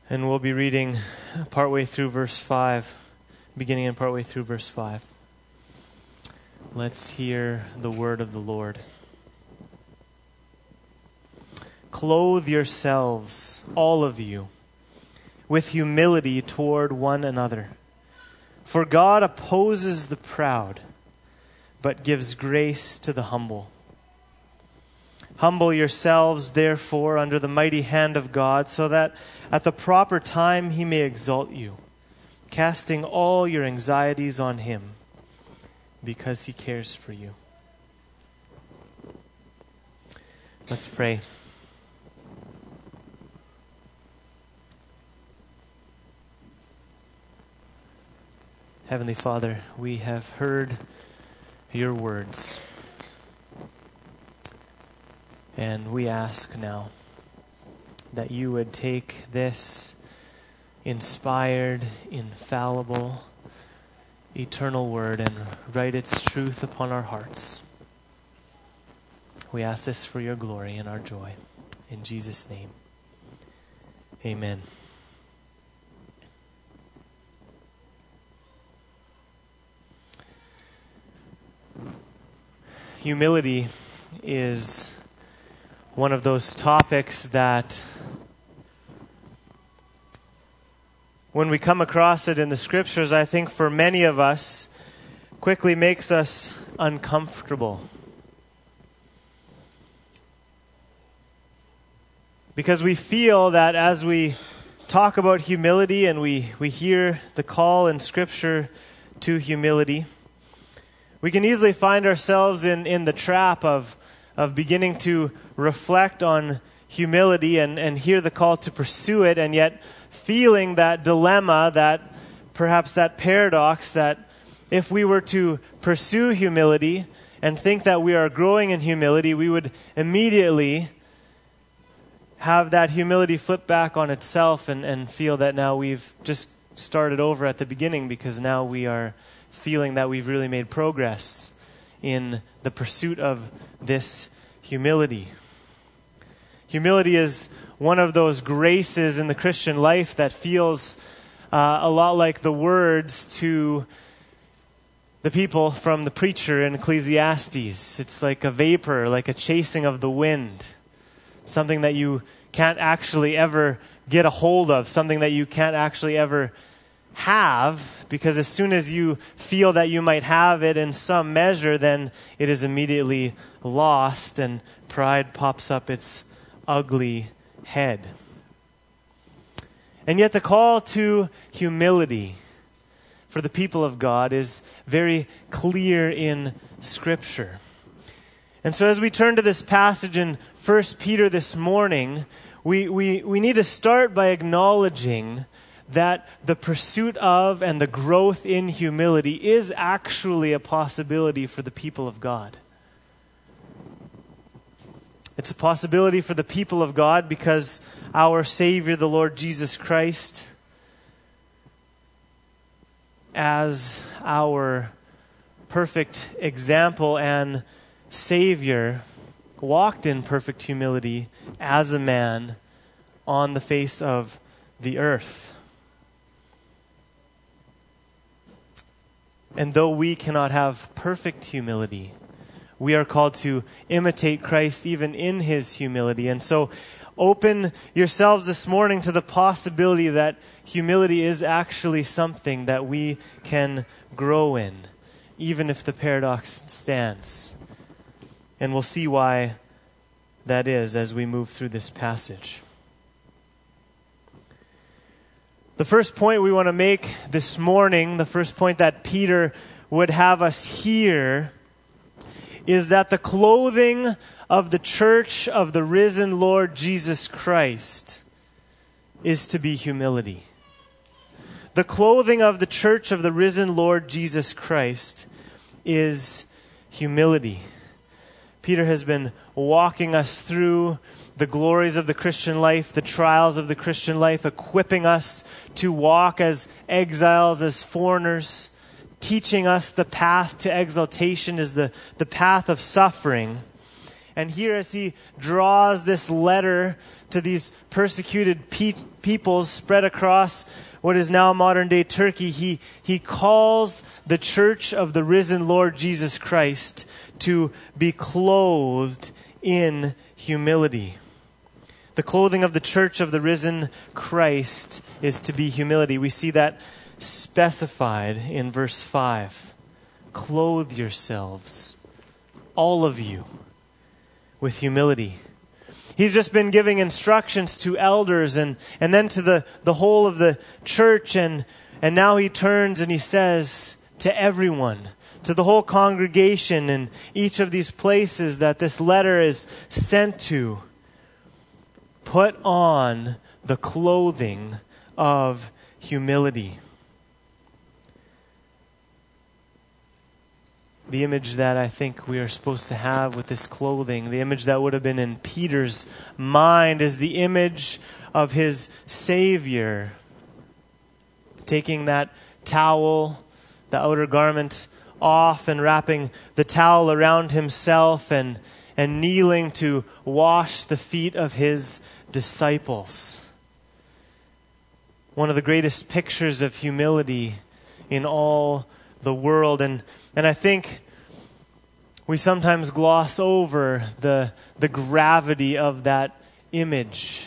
And we'll be reading partway through verse 5, beginning and partway through verse 5. Let's hear the word of the Lord. Clothe yourselves, all of you, with humility toward one another. For God opposes the proud, but gives grace to the humble. Humble yourselves, therefore, under the mighty hand of God, so that at the proper time he may exalt you, casting all your anxieties on him, because he cares for you. Let's pray. Heavenly Father, we have heard your words. And we ask now that you would take this inspired, infallible, eternal word and write its truth upon our hearts. We ask this for your glory and our joy. In Jesus' name, amen. Humility is one of those topics that when we come across it in the scriptures, I think for many of us, quickly makes us uncomfortable. Because we feel that as we talk about humility and we hear the call in Scripture to humility, we can easily find ourselves in the trap of beginning to reflect on humility and hear the call to pursue it, and yet feeling that dilemma, that perhaps that paradox, that if we were to pursue humility and think that we are growing in humility, we would immediately have that humility flip back on itself and feel that now we've just started over at the beginning, because now we are feeling that we've really made progress in the pursuit of this humility. Humility is one of those graces in the Christian life that feels a lot like the words to the people from the preacher in Ecclesiastes. It's like a vapor, like a chasing of the wind. Something that you can't actually ever get a hold of, something that you can't actually ever have, because as soon as you feel that you might have it in some measure, then it is immediately lost and pride pops up its ugly head. And yet the call to humility for the people of God is very clear in Scripture. And so as we turn to this passage in 1 Peter this morning, we need to start by acknowledging that the pursuit of and the growth in humility is actually a possibility for the people of God. It's a possibility for the people of God because our Savior, the Lord Jesus Christ, as our perfect example and Savior, walked in perfect humility as a man on the face of the earth. And though we cannot have perfect humility, we are called to imitate Christ even in his humility. And so open yourselves this morning to the possibility that humility is actually something that we can grow in, even if the paradox stands. And we'll see why that is as we move through this passage. The first point we want to make this morning, the first point that Peter would have us hear, is that the clothing of the church of the risen Lord Jesus Christ is to be humility. The clothing of the church of the risen Lord Jesus Christ is humility. Peter has been walking us through the glories of the Christian life, the trials of the Christian life, equipping us to walk as exiles, as foreigners, teaching us the path to exaltation is the path of suffering. And here, as he draws this letter to these persecuted peoples spread across what is now modern-day Turkey, he calls the church of the risen Lord Jesus Christ to be clothed in humility. The clothing of the church of the risen Christ is to be humility. We see that specified in verse 5. Clothe yourselves, all of you, with humility. He's just been giving instructions to elders and then to the whole of the church, and now he turns and he says to everyone, to the whole congregation in each of these places that this letter is sent to, put on the clothing of humility. The image that I think we are supposed to have with this clothing, the image that would have been in Peter's mind, is the image of his Savior taking that towel, the outer garment, off and wrapping the towel around himself and kneeling to wash the feet of his disciples. One of the greatest pictures of humility in all the world. And I think we sometimes gloss over the gravity of that image.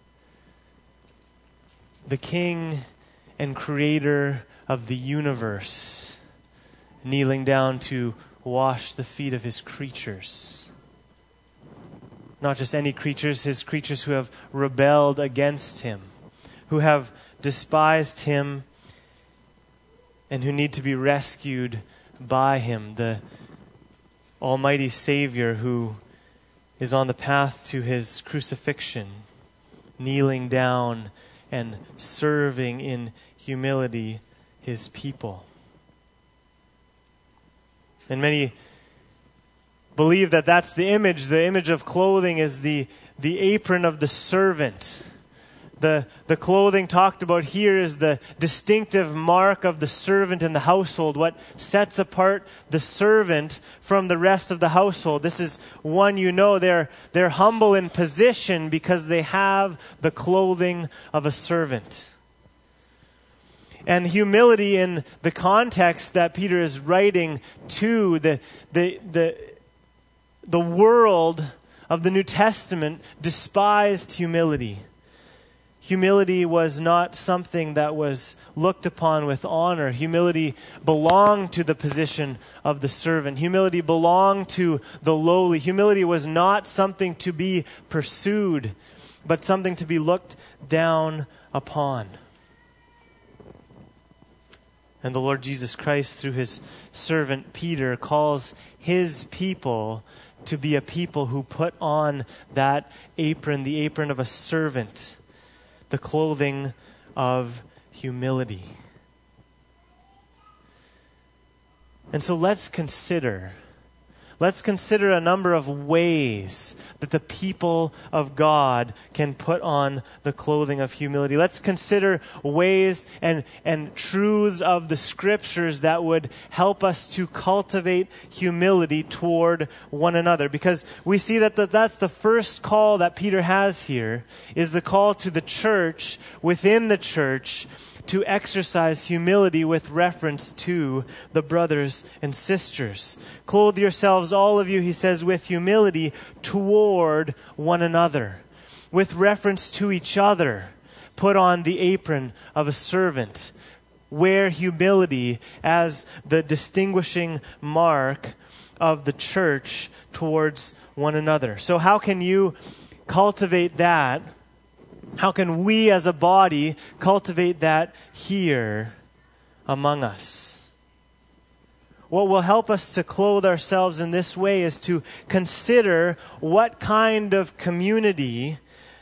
The King and Creator of the universe kneeling down to wash the feet of his creatures. Not just any creatures, his creatures who have rebelled against him, who have despised him, and who need to be rescued by him, the Almighty Savior who is on the path to his crucifixion, kneeling down and serving in humility his people. And many believe that that's the image. The image of clothing is the apron of the servant. The clothing talked about here is the distinctive mark of the servant in the household, what sets apart the servant from the rest of the household. This is one, they're humble in position because they have the clothing of a servant. And humility in the context that Peter is writing to, the world of the New Testament despised humility. Humility was not something that was looked upon with honor. Humility belonged to the position of the servant. Humility belonged to the lowly. Humility was not something to be pursued, but something to be looked down upon. And the Lord Jesus Christ, through his servant Peter, calls his people to be a people who put on that apron, the apron of a servant, the clothing of humility. And so let's consider a number of ways that the people of God can put on the clothing of humility. Let's consider ways and truths of the Scriptures that would help us to cultivate humility toward one another. Because we see that that's the first call that Peter has here, is the call to the church, within the church, to exercise humility with reference to the brothers and sisters. Clothe yourselves, all of you, he says, with humility toward one another. With reference to each other, put on the apron of a servant. Wear humility as the distinguishing mark of the church towards one another. So how can you cultivate that? How can we as a body cultivate that here among us? What will help us to clothe ourselves in this way is to consider what kind of community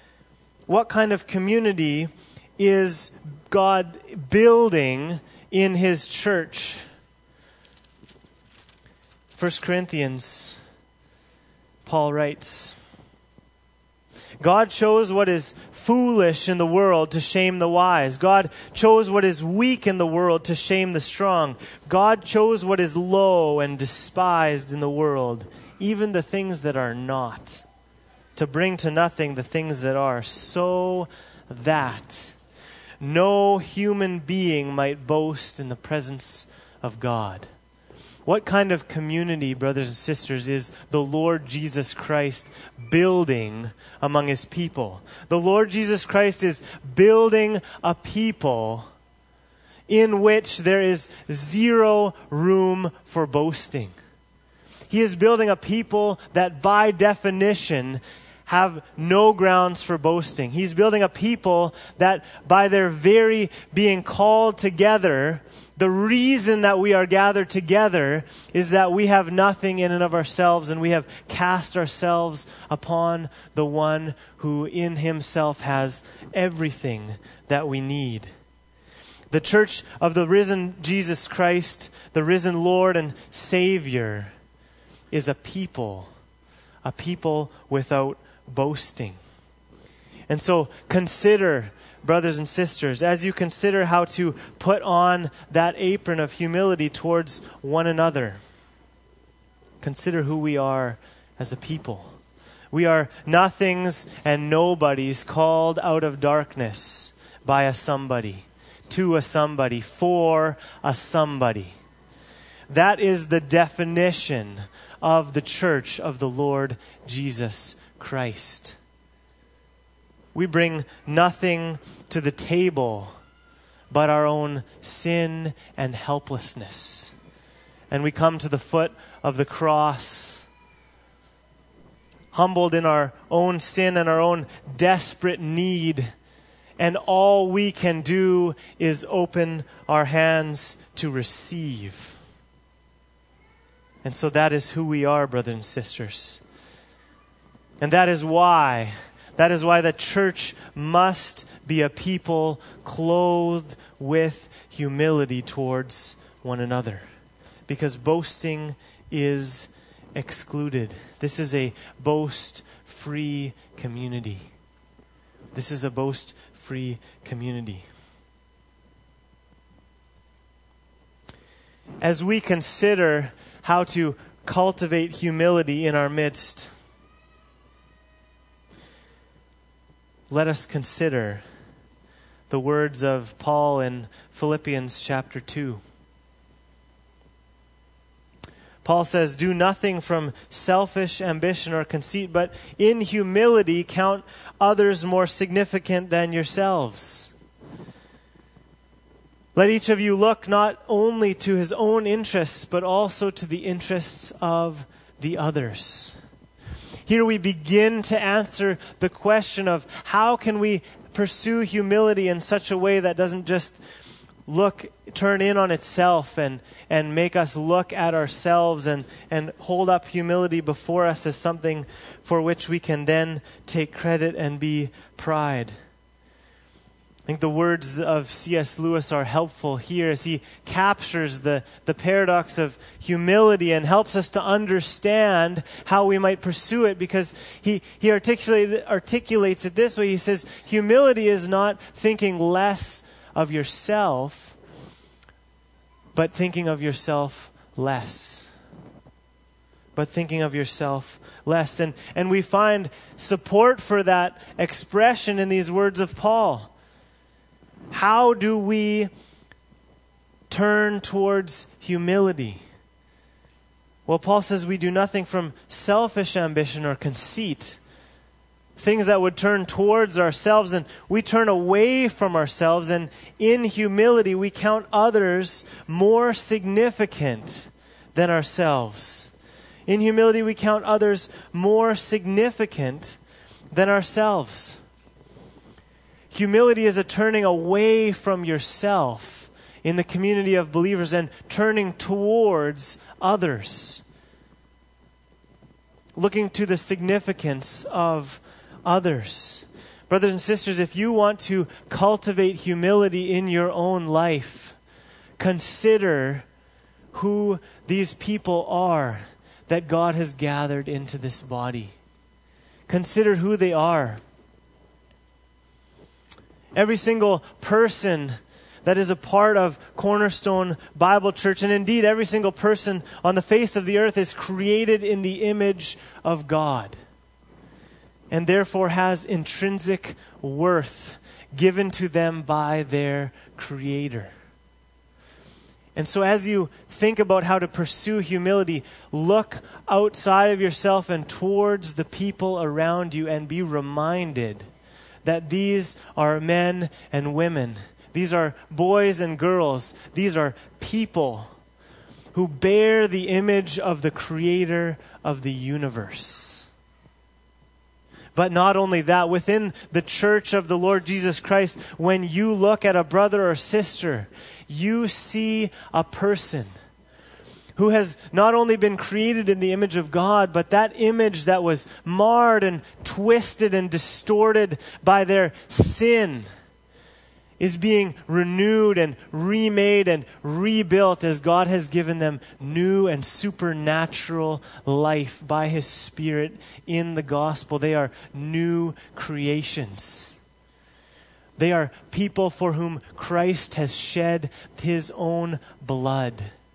is God building in his church. 1 Corinthians, Paul writes, God shows what is foolish in the world to shame the wise. God chose what is weak in the world to shame the strong. God chose what is low and despised in the world, even the things that are not, to bring to nothing the things that are, so that no human being might boast in the presence of God. What kind of community, brothers and sisters, is the Lord Jesus Christ building among his people? The Lord Jesus Christ is building a people in which there is zero room for boasting. He is building a people that by definition have no grounds for boasting. He's building a people that by their very being called together, the reason that we are gathered together is that we have nothing in and of ourselves, and we have cast ourselves upon the one who in himself has everything that we need. The church of the risen Jesus Christ, the risen Lord and Savior, is a people without boasting. And so consider, brothers and sisters, as you consider how to put on that apron of humility towards one another, consider who we are as a people. We are nothings and nobodies called out of darkness by a somebody, to a somebody, for a somebody. That is the definition of the church of the Lord Jesus Christ. We bring nothing to the table but our own sin and helplessness. And we come to the foot of the cross, humbled in our own sin and our own desperate need. And all we can do is open our hands to receive. And so that is who we are, brothers and sisters. And that is why the church must be a people clothed with humility towards one another. Because boasting is excluded. This is a boast-free community. This is a boast-free community. As we consider how to cultivate humility in our midst, let us consider the words of Paul in Philippians chapter 2. Paul says, "Do nothing from selfish ambition or conceit, but in humility count others more significant than yourselves. Let each of you look not only to his own interests, but also to the interests of the others." Here we begin to answer the question of how can we pursue humility in such a way that doesn't just turn in on itself and make us look at ourselves and hold up humility before us as something for which we can then take credit and be pride. I think the words of C.S. Lewis are helpful here as he captures the paradox of humility and helps us to understand how we might pursue it, because he articulates it this way. He says, humility is not thinking less of yourself, but thinking of yourself less. But thinking of yourself less. And we find support for that expression in these words of Paul. How do we turn towards humility? Well, Paul says we do nothing from selfish ambition or conceit, things that would turn towards ourselves, and we turn away from ourselves, and in humility we count others more significant than ourselves. In humility we count others more significant than ourselves. Humility is a turning away from yourself in the community of believers and turning towards others. Looking to the significance of others. Brothers and sisters, if you want to cultivate humility in your own life, consider who these people are that God has gathered into this body. Consider who they are. Every single person that is a part of Cornerstone Bible Church, and indeed every single person on the face of the earth, is created in the image of God, and therefore has intrinsic worth given to them by their Creator. And so as you think about how to pursue humility, look outside of yourself and towards the people around you and be reminded that these are men and women. These are boys and girls. These are people who bear the image of the Creator of the universe. But not only that, within the church of the Lord Jesus Christ, when you look at a brother or sister, you see a person who has not only been created in the image of God, but that image that was marred and twisted and distorted by their sin is being renewed and remade and rebuilt as God has given them new and supernatural life by His Spirit in the gospel. They are new creations. They are people for whom Christ has shed His own blood.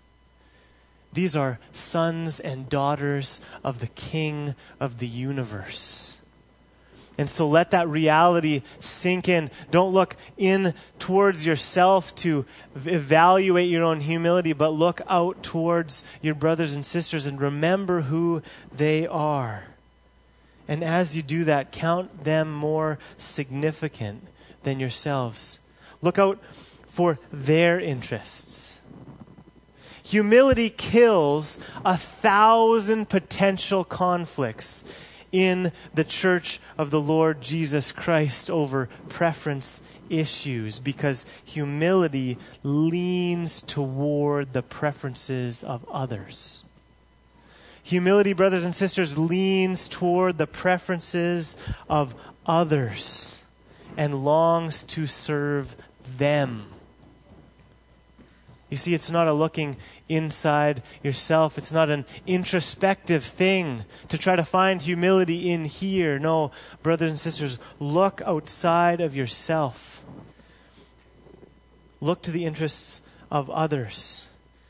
These are sons and daughters of the King of the universe. And so let that reality sink in. Don't look in towards yourself to evaluate your own humility, but look out towards your brothers and sisters and remember who they are. And as you do that, count them more significant than yourselves. Look out for their interests. Humility kills 1,000 potential conflicts in the church of the Lord Jesus Christ over preference issues, because humility leans toward the preferences of others. Humility, brothers and sisters, leans toward the preferences of others and longs to serve them. You see, it's not a looking inside yourself. It's not an introspective thing to try to find humility in here. No, brothers and sisters, look outside of yourself. Look to the interests of others.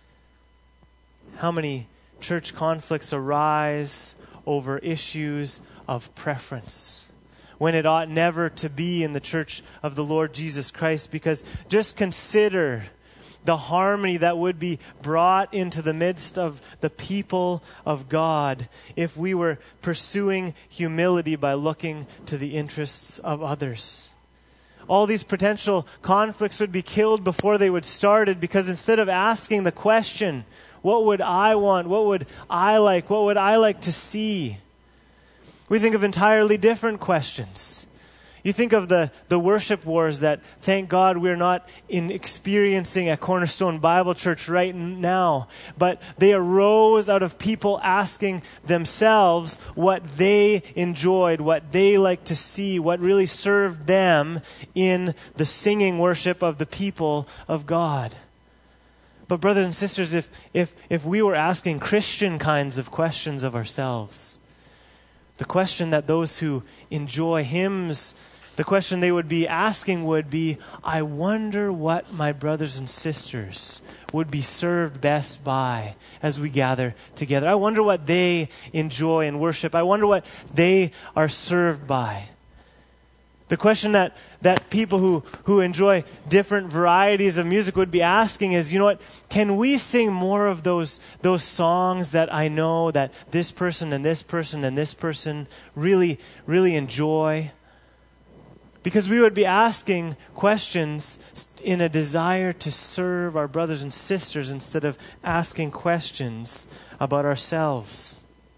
How many church conflicts arise over issues of preference, when it ought never to be in the church of the Lord Jesus Christ? Because just consider the harmony that would be brought into the midst of the people of God if we were pursuing humility by looking to the interests of others. All these potential conflicts would be killed before they would started, because instead of asking the question, what would I want? What would I like? What would I like to see? We think of entirely different questions. You think of the worship wars that, thank God, we're not experiencing at Cornerstone Bible Church right now, but they arose out of people asking themselves what they enjoyed, what they liked to see, what really served them in the singing worship of the people of God. But brothers and sisters, if we were asking Christian kinds of questions of ourselves, the question that those who enjoy hymns, the question they would be asking would be, I wonder what my brothers and sisters would be served best by as we gather together. I wonder what they enjoy in worship. I wonder what they are served by. The question that people who enjoy different varieties of music would be asking is, you know what, can we sing more of those songs that I know that this person and this person and this person really, really enjoy? Because we would be asking questions in a desire to serve our brothers and sisters instead of asking questions about ourselves.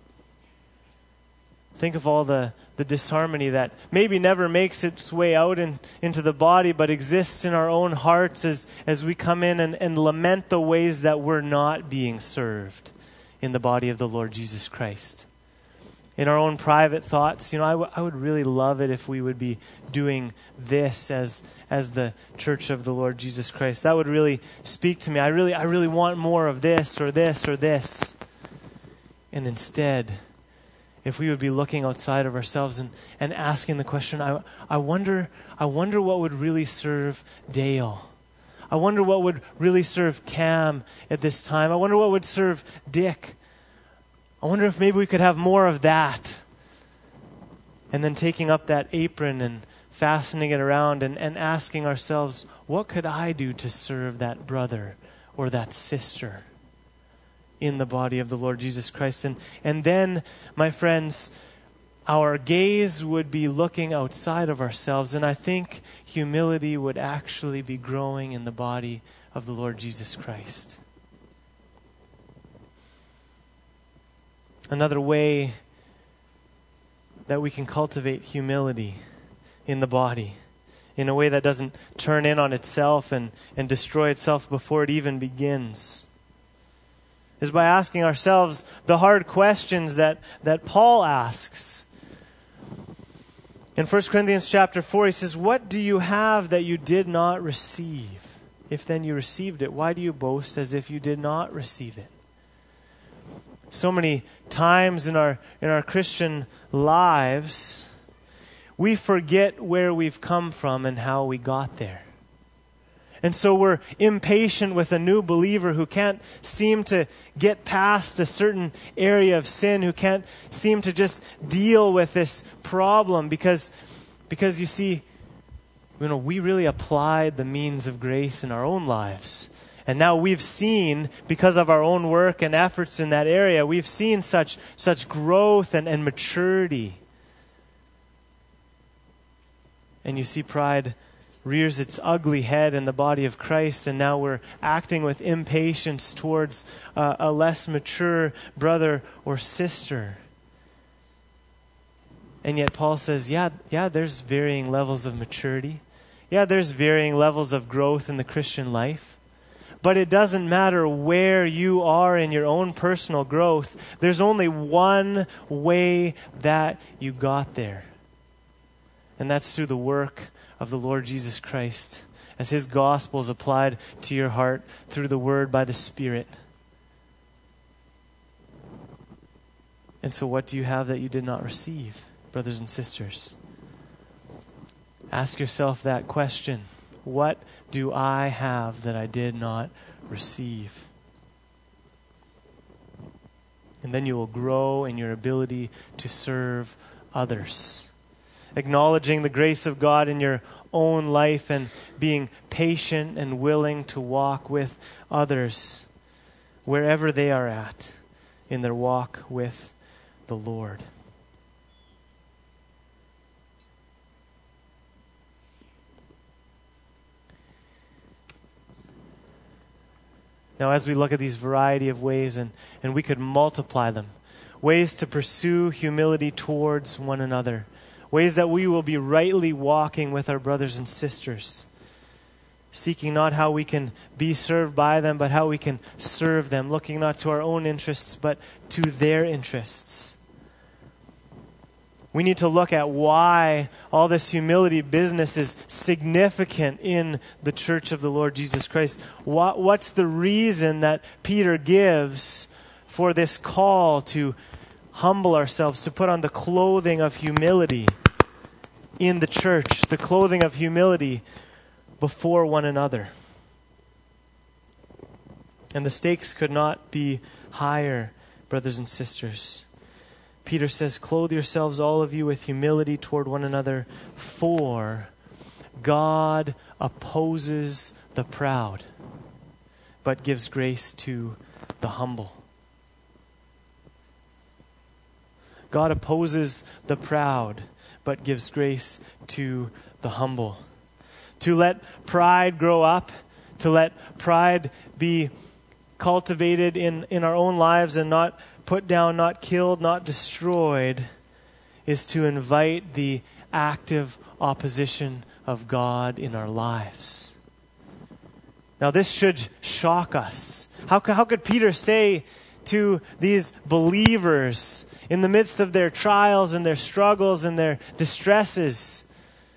Think of all the disharmony that maybe never makes its way out into the body, but exists in our own hearts as we come in and lament the ways that we're not being served in the body of the Lord Jesus Christ. In our own private thoughts, you know, I would really love it if we would be doing this as the church of the Lord Jesus Christ. That would really speak to me. I really want more of this or this or this. And instead, if we would be looking outside of ourselves and asking the question, I wonder what would really serve Dale. I wonder what would really serve Cam at this time. I wonder what would serve Dick. I wonder if maybe we could have more of that. And then taking up that apron and fastening it around and asking ourselves, what could I do to serve that brother or that sister in the body of the Lord Jesus Christ? And then, my friends, our gaze would be looking outside of ourselves, and I think humility would actually be growing in the body of the Lord Jesus Christ. Another way that we can cultivate humility in the body in a way that doesn't turn in on itself and destroy itself before it even begins is by asking ourselves the hard questions that Paul asks. In 1 Corinthians chapter 4, he says, "What do you have that you did not receive? If then you received it, why do you boast as if you did not receive it?" So many times in our Christian lives, we forget where we've come from and how we got there. And so we're impatient with a new believer who can't seem to get past a certain area of sin, who can't seem to just deal with this problem because you see, we really applied the means of grace in our own lives. And now we've seen, because of our own work and efforts in that area, we've seen such growth and maturity. And you see pride rears its ugly head in the body of Christ, and now we're acting with impatience towards a less mature brother or sister. And yet Paul says, yeah, there's varying levels of maturity. Yeah, there's varying levels of growth in the Christian life. But it doesn't matter where you are in your own personal growth. There's only one way that you got there. And that's through the work of the Lord Jesus Christ, as His gospel is applied to your heart through the Word by the Spirit. And so what do you have that you did not receive, brothers and sisters? Ask yourself that question. What do I have that I did not receive? And then you will grow in your ability to serve others. Acknowledging the grace of God in your own life and being patient and willing to walk with others wherever they are at in their walk with the Lord. Now, as we look at these variety of ways, and we could multiply them, ways to pursue humility towards one another, ways that we will be rightly walking with our brothers and sisters, seeking not how we can be served by them, but how we can serve them, looking not to our own interests, but to their interests. We need to look at why all this humility business is significant in the church of the Lord Jesus Christ. What's the reason that Peter gives for this call to humble ourselves, to put on the clothing of humility in the church, the clothing of humility before one another? And the stakes could not be higher, brothers and sisters. Peter says, "Clothe yourselves, all of you, with humility toward one another, for God opposes the proud, but gives grace to the humble." God opposes the proud, but gives grace to the humble. To let pride grow up, to let pride be cultivated in our own lives and not put down, not killed, not destroyed, is to invite the active opposition of God in our lives. Now, this should shock us. How could Peter say to these believers in the midst of their trials and their struggles and their distresses,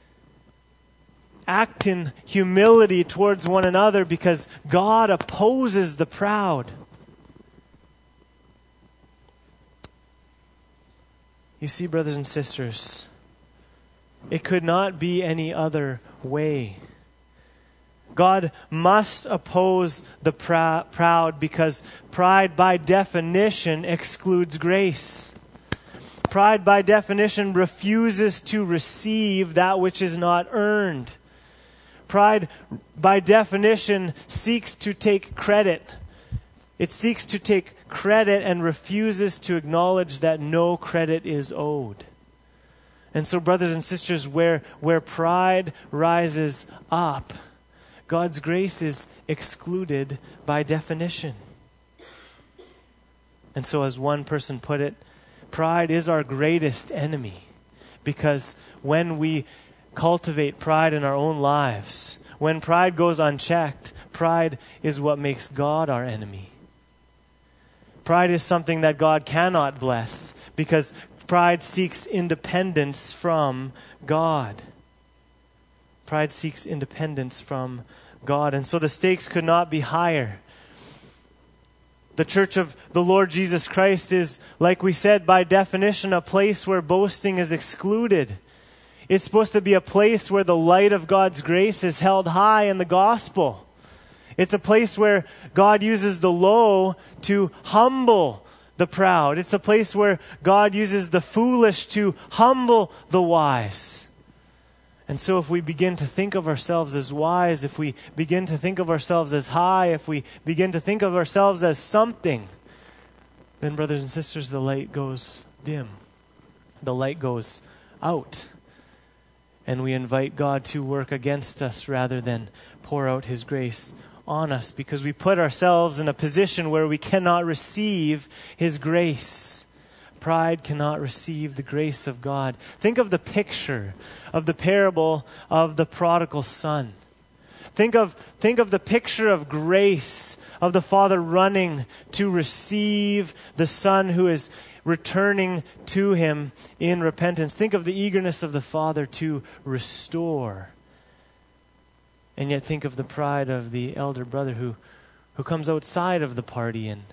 act in humility towards one another because God opposes the proud? You see, brothers and sisters, it could not be any other way. God must oppose the proud because pride by definition excludes grace. Pride by definition refuses to receive that which is not earned. Pride by definition seeks to take credit. It seeks to take credit and refuses to acknowledge that no credit is owed. And so, brothers and sisters, where pride rises up, God's grace is excluded by definition. And so, as one person put it, pride is our greatest enemy, because when we cultivate pride in our own lives, when pride goes unchecked, pride is what makes God our enemy. Pride is something that God cannot bless because pride seeks independence from God. Pride seeks independence from God. And so the stakes could not be higher. The church of the Lord Jesus Christ is, like we said, by definition, a place where boasting is excluded. It's supposed to be a place where the light of God's grace is held high in the gospel. It's a place where God uses the low to humble the proud. It's a place where God uses the foolish to humble the wise. And so if we begin to think of ourselves as wise, if we begin to think of ourselves as high, if we begin to think of ourselves as something, then, brothers and sisters, the light goes dim. The light goes out. And we invite God to work against us rather than pour out His grace on us, because we put ourselves in a position where we cannot receive His grace. Pride cannot receive the grace of God. Think of the picture of the parable of the prodigal son. Think of the picture of grace of the father running to receive the son who is returning to him in repentance. Think of the eagerness of the father to restore. And yet think of the pride of the elder brother who comes outside of the party and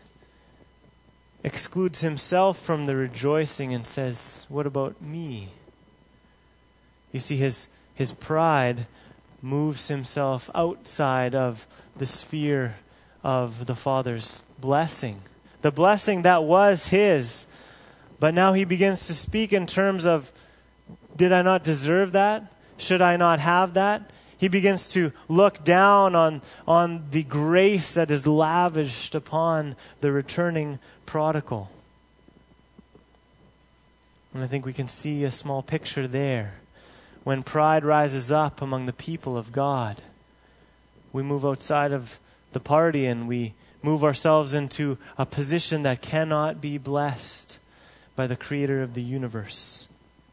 excludes himself from the rejoicing and says, "What about me?" You see, his pride moves himself outside of the sphere of the Father's blessing. The blessing that was his. But now he begins to speak in terms of, did I not deserve that? Should I not have that? He begins to look down on the grace that is lavished upon the returning prodigal. And I think we can see a small picture there. When pride rises up among the people of God, we move outside of the party and we move ourselves into a position that cannot be blessed by the Creator of the universe.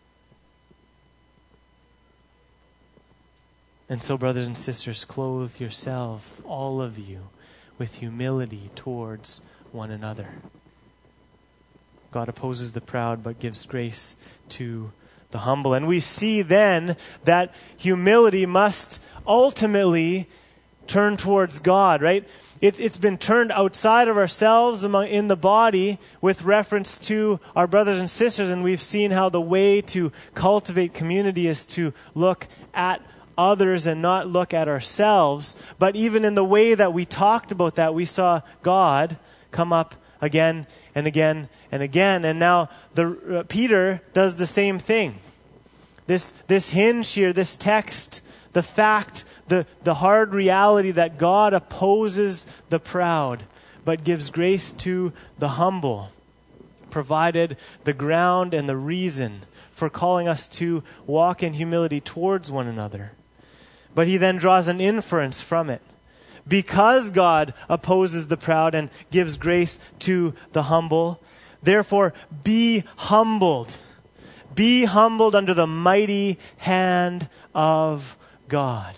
And so, brothers and sisters, clothe yourselves, all of you, with humility towards one another. God opposes the proud but gives grace to the humble. And we see then that humility must ultimately turn towards God, right? It's been turned outside of ourselves in the body with reference to our brothers and sisters, and we've seen how the way to cultivate community is to look at others and not look at ourselves. But even in the way that we talked about that, we saw God come up again and again and again. And now Peter does the same thing. This hinge here, this text, the fact, the hard reality that God opposes the proud but gives grace to the humble, provided the ground and the reason for calling us to walk in humility towards one another. But he then draws an inference from it. Because God opposes the proud and gives grace to the humble, therefore be humbled. Be humbled under the mighty hand of God.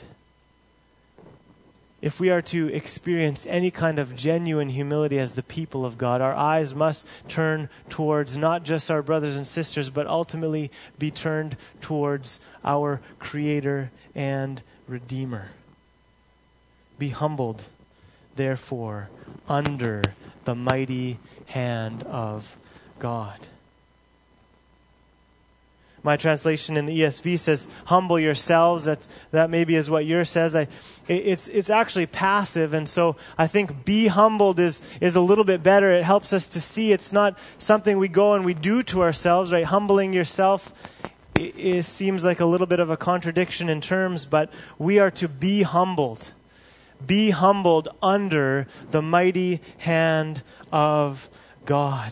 If we are to experience any kind of genuine humility as the people of God, our eyes must turn towards not just our brothers and sisters, but ultimately be turned towards our Creator and Redeemer. Be humbled, therefore, under the mighty hand of God. My translation in the ESV says, humble yourselves. That maybe is what yours says. It's actually passive, and so I think be humbled is a little bit better. It helps us to see it's not something we go and we do to ourselves, right? Humbling yourself it seems like a little bit of a contradiction in terms, but we are to be humbled. Be humbled under the mighty hand of God.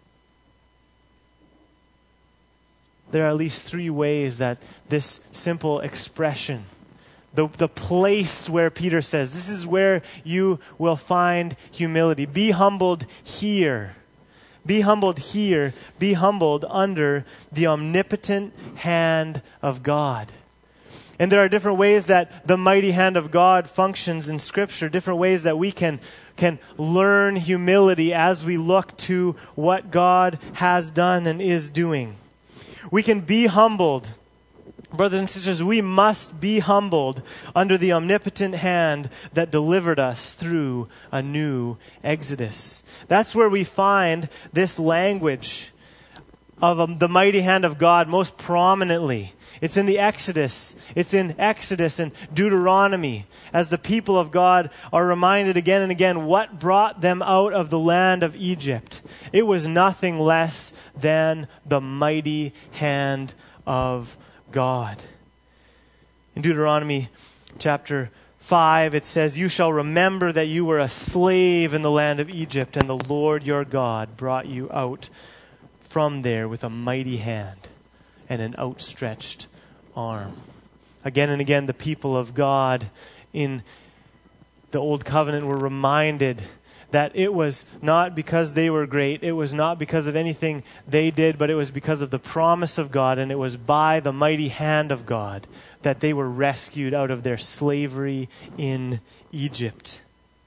There are at least 3 ways that this simple expression, the place where Peter says, this is where you will find humility. Be humbled here. Be humbled here. Be humbled under the omnipotent hand of God. And there are different ways that the mighty hand of God functions in Scripture, different ways that we can learn humility as we look to what God has done and is doing. We can be humbled. Brothers and sisters, we must be humbled under the omnipotent hand that delivered us through a new Exodus. That's where we find this language of the mighty hand of God most prominently. It's in the Exodus. It's in Exodus and Deuteronomy, as the people of God are reminded again and again what brought them out of the land of Egypt. It was nothing less than the mighty hand of God. In Deuteronomy chapter 5, it says, "You shall remember that you were a slave in the land of Egypt, and the Lord your God brought you out from there with a mighty hand and an outstretched arm." Again and again, the people of God in the Old Covenant were reminded that it was not because they were great, it was not because of anything they did, but it was because of the promise of God, and it was by the mighty hand of God that they were rescued out of their slavery in Egypt.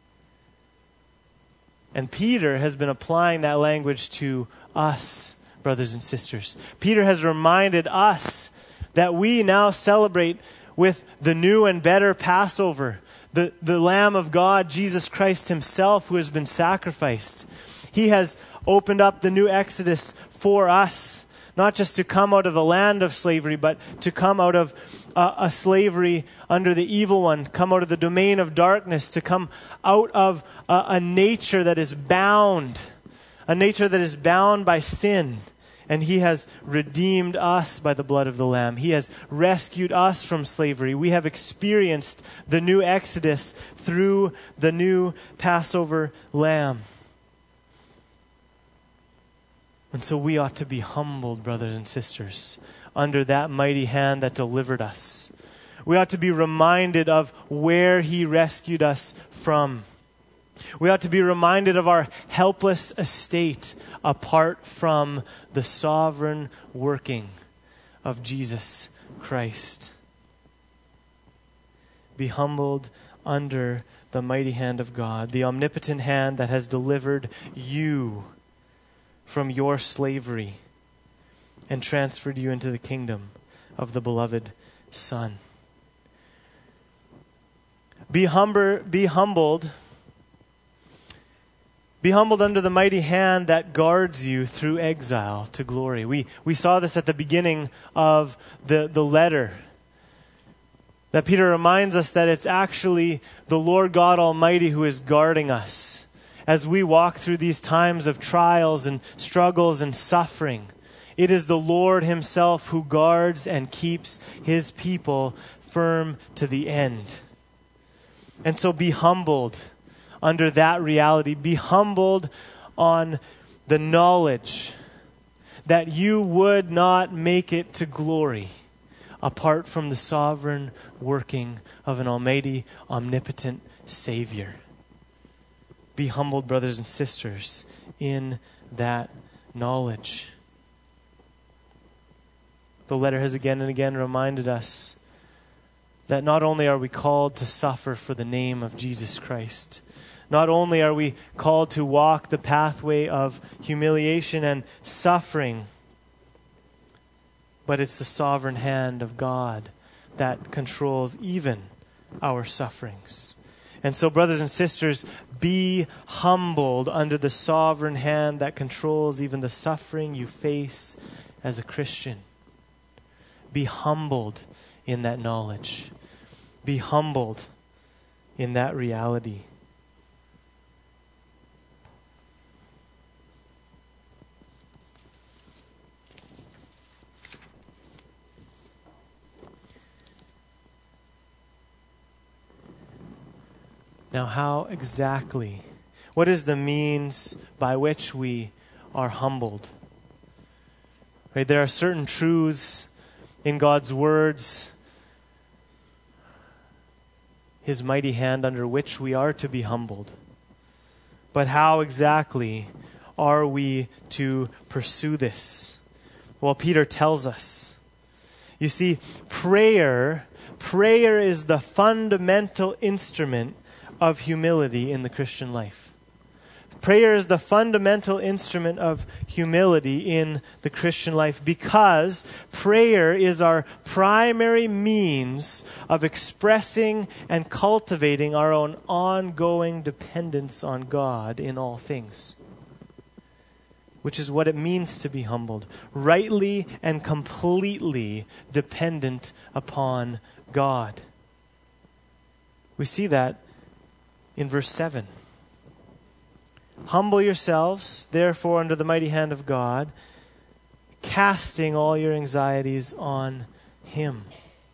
And Peter has been applying that language to us, brothers and sisters. Peter has reminded us that we now celebrate with the new and better Passover, the Lamb of God, Jesus Christ himself, who has been sacrificed. He has opened up the new Exodus for us, not just to come out of the land of slavery, but to come out of a slavery under the evil one, come out of the domain of darkness, to come out of a nature that is bound, by sin. And he has redeemed us by the blood of the Lamb. He has rescued us from slavery. We have experienced the new Exodus through the new Passover Lamb. And so we ought to be humbled, brothers and sisters, under that mighty hand that delivered us. We ought to be reminded of where he rescued us from. We ought to be reminded of our helpless estate apart from the sovereign working of Jesus Christ. Be humbled under the mighty hand of God, the omnipotent hand that has delivered you from your slavery and transferred you into the kingdom of the beloved Son. Be humbled under the mighty hand that guards you through exile to glory. We saw this at the beginning of the letter. That Peter reminds us that it's actually the Lord God Almighty who is guarding us as we walk through these times of trials and struggles and suffering. It is the Lord himself who guards and keeps his people firm to the end. And so be humbled under that reality. Be humbled on the knowledge that you would not make it to glory apart from the sovereign working of an almighty, omnipotent Savior. Be humbled, brothers and sisters, in that knowledge. The letter has again and again reminded us that not only are we called to suffer for the name of Jesus Christ, not only are we called to walk the pathway of humiliation and suffering, but it's the sovereign hand of God that controls even our sufferings. And so, brothers and sisters, be humbled under the sovereign hand that controls even the suffering you face as a Christian. be humbled in that knowledge. Be humbled in that reality. Now, how exactly? What is the means by which we are humbled? Right, there are certain truths in God's words, His mighty hand under which we are to be humbled. But how exactly are we to pursue this? Well, Peter tells us. You see, prayer is the fundamental instrument of humility in the Christian life. Prayer is the fundamental instrument of humility in the Christian life because prayer is our primary means of expressing and cultivating our own ongoing dependence on God in all things. Which is what it means to be humbled. Rightly and completely dependent upon God. We see that in verse 7. Humble yourselves, therefore, under the mighty hand of God, casting all your anxieties on Him.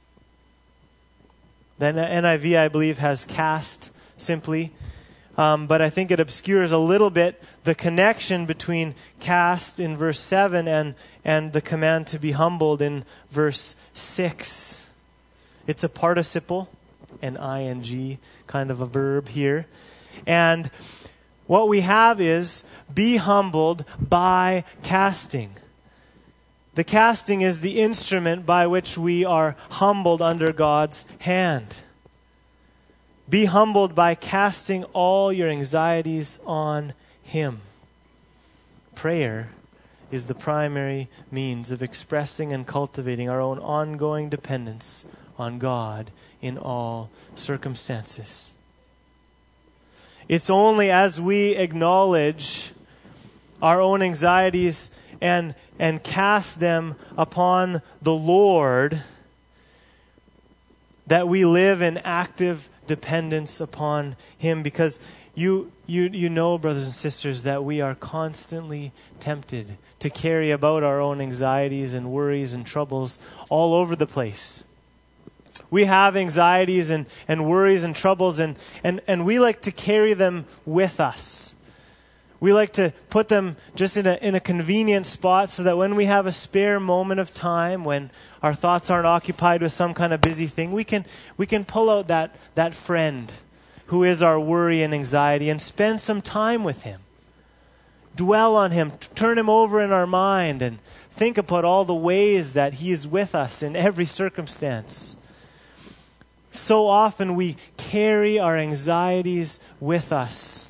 Then NIV, I believe, has cast simply, but I think it obscures a little bit the connection between cast in verse 7 and the command to be humbled in verse 6. It's a participle, an ing kind of a verb here. And what we have is be humbled by casting. The casting is the instrument by which we are humbled under God's hand. Be humbled by casting all your anxieties on Him. Prayer is the primary means of expressing and cultivating our own ongoing dependence on God in all circumstances. It's only as we acknowledge our own anxieties and cast them upon the Lord that we live in active dependence upon Him, because you know, brothers and sisters, that we are constantly tempted to carry about our own anxieties and worries and troubles all over the place. We have anxieties and worries and troubles, and we like to carry them with us. We like to put them just in a convenient spot so that when we have a spare moment of time, when our thoughts aren't occupied with some kind of busy thing, we can pull out that friend who is our worry and anxiety and spend some time with him. Dwell on him, turn him over in our mind, and think about all the ways that he is with us in every circumstance. So often we carry our anxieties with us.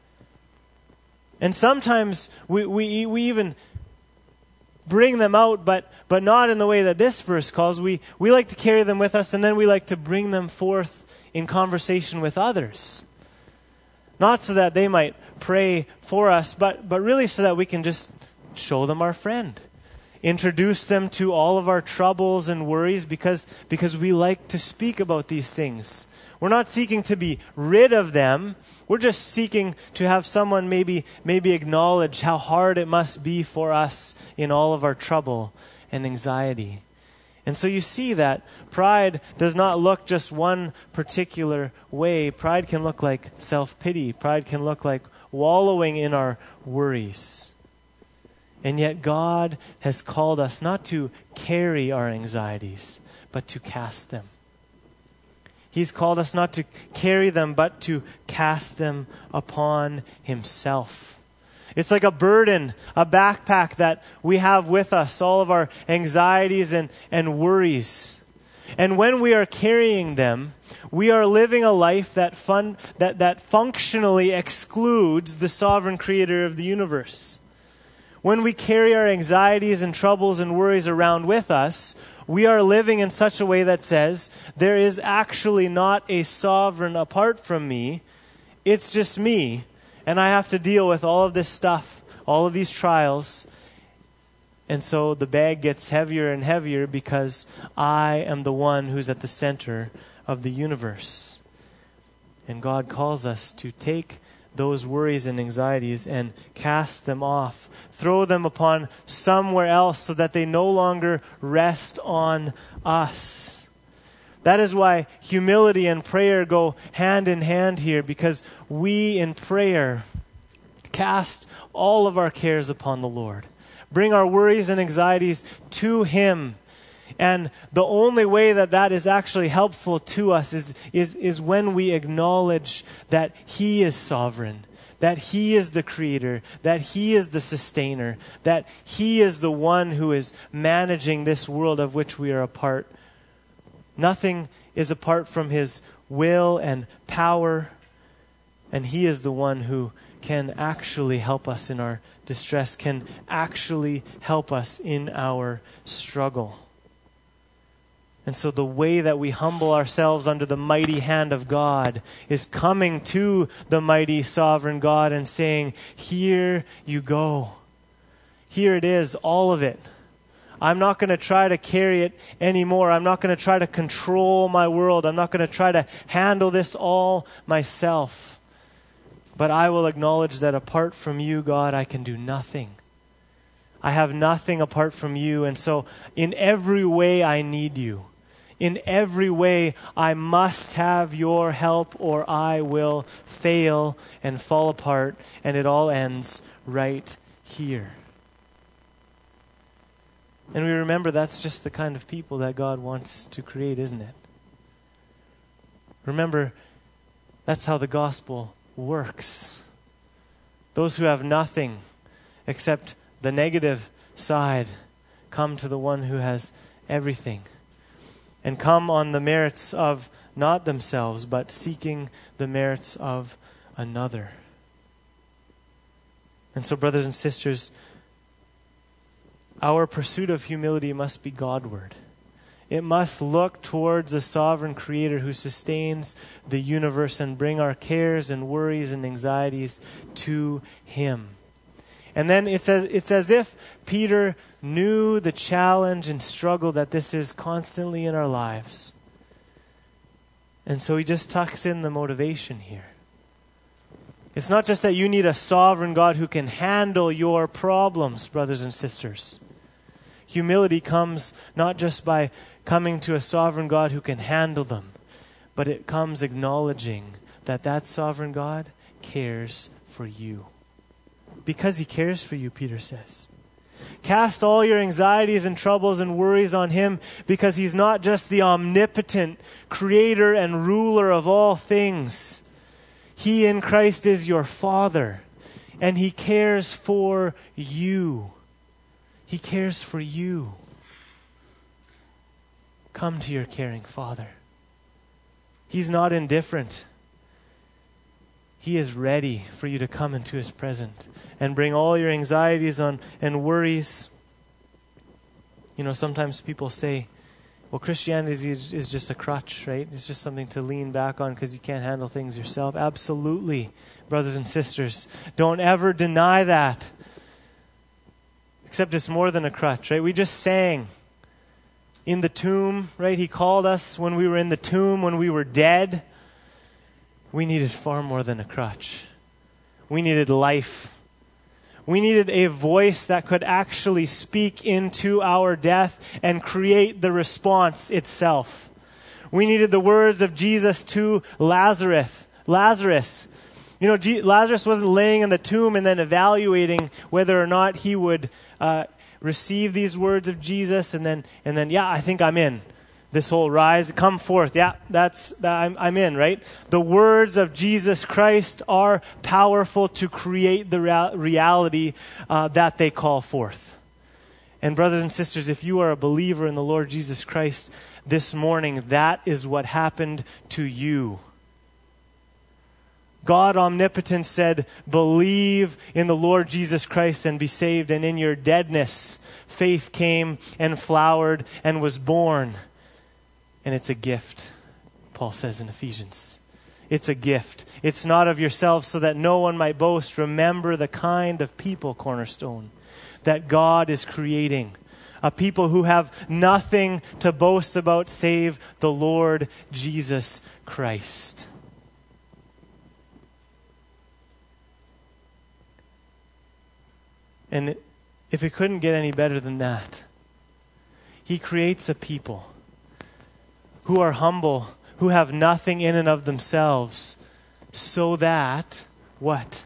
And sometimes we even bring them out, but not in the way that this verse calls. We like to carry them with us, and then we like to bring them forth in conversation with others. Not so that they might pray for us, but really so that we can just show them our friend. Introduce them to all of our troubles and worries because we like to speak about these things. We're not seeking to be rid of them. We're just seeking to have someone maybe acknowledge how hard it must be for us in all of our trouble and anxiety. And so you see that pride does not look just one particular way. Pride can look like self-pity. Pride can look like wallowing in our worries. And yet God has called us not to carry our anxieties, but to cast them. He's called us not to carry them, but to cast them upon Himself. It's like a burden, a backpack that we have with us, all of our anxieties and worries. And when we are carrying them, we are living a life that functionally excludes the sovereign creator of the universe. When we carry our anxieties and troubles and worries around with us, we are living in such a way that says, there is actually not a sovereign apart from me. It's just me. And I have to deal with all of this stuff, all of these trials. And so the bag gets heavier and heavier because I am the one who's at the center of the universe. And God calls us to take those worries and anxieties and cast them off. Throw them upon somewhere else so that they no longer rest on us. That is why humility and prayer go hand in hand here, because we in prayer cast all of our cares upon the Lord. Bring our worries and anxieties to Him. And the only way that that is actually helpful to us is when we acknowledge that He is sovereign, that He is the creator, that He is the sustainer, that He is the one who is managing this world of which we are a part. Nothing is apart from His will and power, and He is the one who can actually help us in our distress, can actually help us in our struggle. And so the way that we humble ourselves under the mighty hand of God is coming to the mighty sovereign God and saying, here you go. Here it is, all of it. I'm not going to try to carry it anymore. I'm not going to try to control my world. I'm not going to try to handle this all myself. But I will acknowledge that apart from you, God, I can do nothing. I have nothing apart from you. And so in every way, I need you. In every way, I must have your help or I will fail and fall apart. And it all ends right here. And we remember that's just the kind of people that God wants to create, isn't it? Remember, that's how the gospel works. Those who have nothing except the negative side come to the one who has everything and come on the merits of not themselves but seeking the merits of another. And so, brothers and sisters, our pursuit of humility must be Godward. It must look towards a sovereign creator who sustains the universe and bring our cares and worries and anxieties to Him. And then it's as if Peter knew the challenge and struggle that this is constantly in our lives. And so he just tucks in the motivation here. It's not just that you need a sovereign God who can handle your problems, brothers and sisters. Humility comes not just by coming to a sovereign God who can handle them, but it comes acknowledging that that sovereign God cares for you. Because He cares for you, Peter says. Cast all your anxieties and troubles and worries on Him, because He's not just the omnipotent creator and ruler of all things. He in Christ is your Father, and He cares for you. He cares for you. Come to your caring Father. He's not indifferent. He is ready for you to come into His presence and bring all your anxieties on and worries. You know, sometimes people say, well, Christianity is just a crutch, right? It's just something to lean back on because you can't handle things yourself. Absolutely, brothers and sisters. Don't ever deny that. Except it's more than a crutch, right? We just sang in the tomb, right? He called us when we were in the tomb, when we were dead. We needed far more than a crutch. We needed life. We needed a voice that could actually speak into our death and create the response itself. We needed the words of Jesus to Lazarus. You know, Lazarus wasn't laying in the tomb and then evaluating whether or not he would receive these words of Jesus and then, yeah, I think I'm in. This whole rise, come forth. Yeah, I'm in, right? The words of Jesus Christ are powerful to create the reality that they call forth. And brothers and sisters, if you are a believer in the Lord Jesus Christ this morning, that is what happened to you. God omnipotent said, believe in the Lord Jesus Christ and be saved. And in your deadness, faith came and flowered and was born. And it's a gift, Paul says in Ephesians. It's a gift. It's not of yourselves so that no one might boast. Remember the kind of people, Cornerstone, that God is creating. A people who have nothing to boast about save the Lord Jesus Christ. And if it couldn't get any better than that, he creates a people who are humble, who have nothing in and of themselves, so that, what?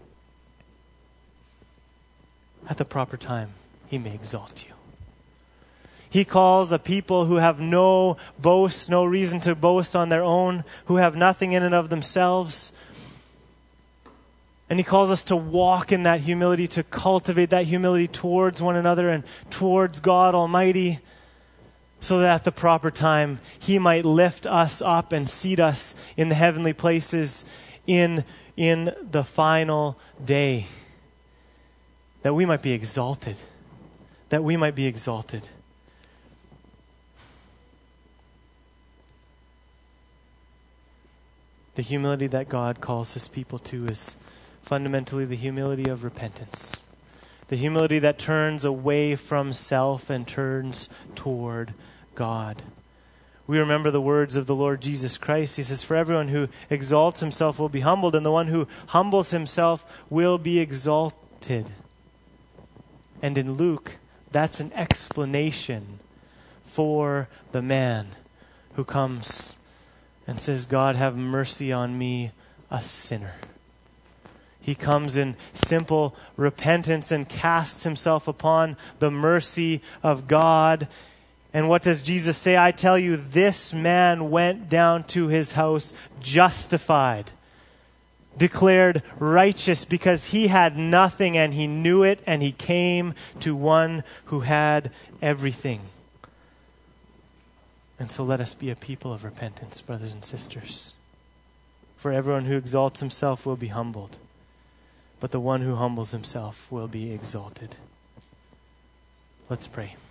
At the proper time, he may exalt you. He calls a people who have no boast, no reason to boast on their own, who have nothing in and of themselves. And he calls us to walk in that humility, to cultivate that humility towards one another and towards God Almighty, so that at the proper time he might lift us up and seat us in the heavenly places in the final day. That we might be exalted. That we might be exalted. The humility that God calls his people to is fundamentally the humility of repentance. The humility that turns away from self and turns toward God. We remember the words of the Lord Jesus Christ. He says, for everyone who exalts himself will be humbled, and the one who humbles himself will be exalted. And in Luke, that's an explanation for the man who comes and says, God, have mercy on me, a sinner. He comes in simple repentance and casts himself upon the mercy of God. And what does Jesus say? I tell you, this man went down to his house justified, declared righteous, because he had nothing and he knew it, and he came to one who had everything. And so let us be a people of repentance, brothers and sisters. For everyone who exalts himself will be humbled, but the one who humbles himself will be exalted. Let's pray.